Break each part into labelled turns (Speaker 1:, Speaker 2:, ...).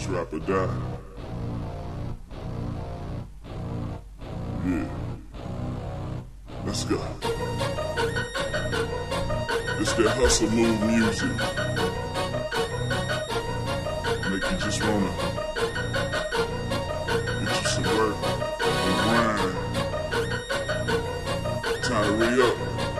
Speaker 1: Trap or die. Yeah. Let's go. It's that hustle move music. Make you just wanna get you some work and grind. Time to re-up.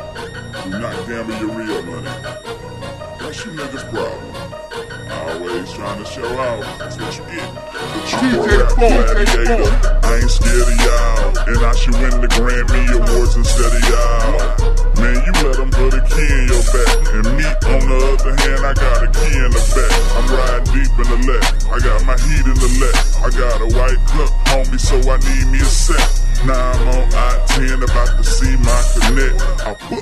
Speaker 1: Do not gamble your real money. That's you niggas' problem. Always trying to show out. That's what you get. I'm a rap gladiator. I ain't scared of y'all. And I should win the Grammy Awards instead of y'all. Man, you let them put a key in your back. And me, on the other hand, I got a key in the back. I'm riding deep in the left. I got my heat in the left. I got a white cup, homie, so I need me a set. Now I'm on I-10, about to see my connect. I put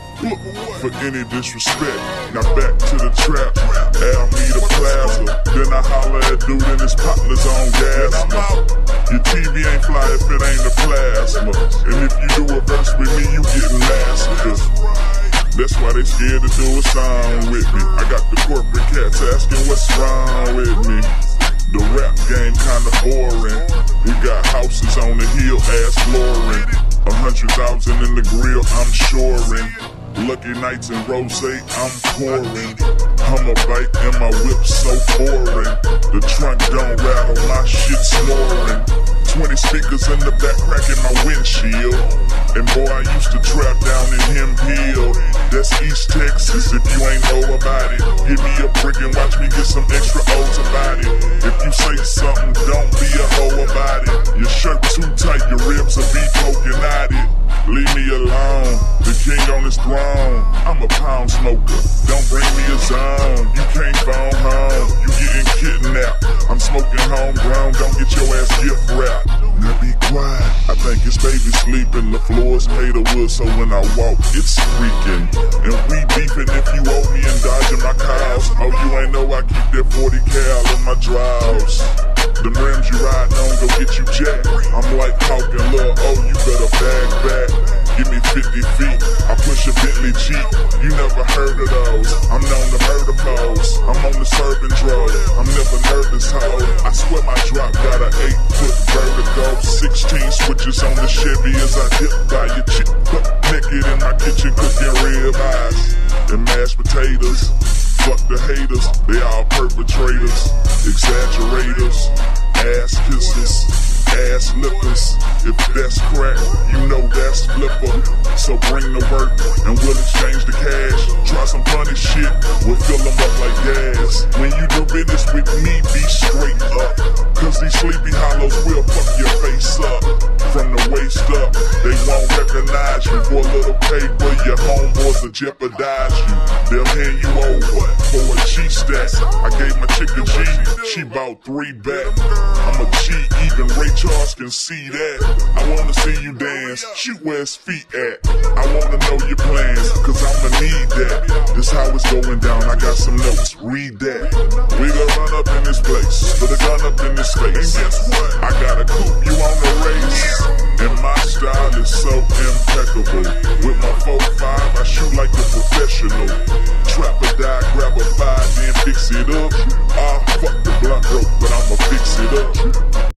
Speaker 1: for any disrespect. Now back to the trap, Alameda Plaza. Then I holler at dude and his partners on gas. Your TV ain't fly if it ain't a plasma. And if you do a verse with me, you getting massacred. That's why they scared to do a song with me. I got the corporate cats asking what's wrong with me. The rap game kinda boring. We got houses on the hill, ass flooring. 100,000 in the grill, I'm shoring. Lucky nights in rose, I'm pouring. I'm a bike and my whip so boring. The trunk don't rattle, my shit snoring. 20 speakers in the back cracking my windshield. And boy, I used to trap down in Hemphill. That's East Texas, if you ain't know about it. Give me a brick and watch me get some extra O's about it. If you say something, don't be a hoe about it. Your shirt too tight, your ribs will be poking at it. Leave me alone, the king on his throne. I'm a pound smoker, don't bring me a zone. You can't phone home, you getting kidnapped. I'm smoking homegrown, don't get your ass gift wrapped. Now be quiet, I think it's baby sleeping. The floor's made of wood, so when I walk, it's squeaking. And we beefing if you owe me and dodging my cows. Oh, you ain't know I keep that 40 cal in my drawers. The rims you riding on go get you jacked. I'm like talking, lil' oh, you better bag back. Give me 50 feet, I push a Bentley Jeep. You never heard of those, I'm known to murder foes. I'm on the serving drug, I'm never nervous, ho. I swear my drop got a 8-foot vertigo. 16 switches on the Chevy as I dip by your chick. Butt naked in my kitchen cooking rib eyes and mashed potatoes. Fuck the haters, they all perpetrators, exaggerators, ass kissers, ass lippers. If that's crack, you know that's flipper. So bring the work and we'll exchange the cash. Try some funny shit, we'll fill them up like gas. When you do business with me, be straight up. Cause these sleepy hollows will fuck your face up. From the waist up, they won't recognize you. For a little paper, your homeboys will jeopardize you. They'll hand you over for a G-stack. I gave my chick a G, she bought 3 back. I'm a G, even Ray Charles can see that. I wanna see you dance, shoot where his feet at. I wanna know your plans, cause I'ma need that. This how it's going down, I got some notes, read that. We gon' run up in this place, put a gun up in this face. And guess what? I got a coupe, you on the race. And my style is so impeccable. With my 4-5, I shoot like a professional. Trap or die, grab a 5, then fix it up. Ah, fuck the blunt rope, but I'ma fix it up.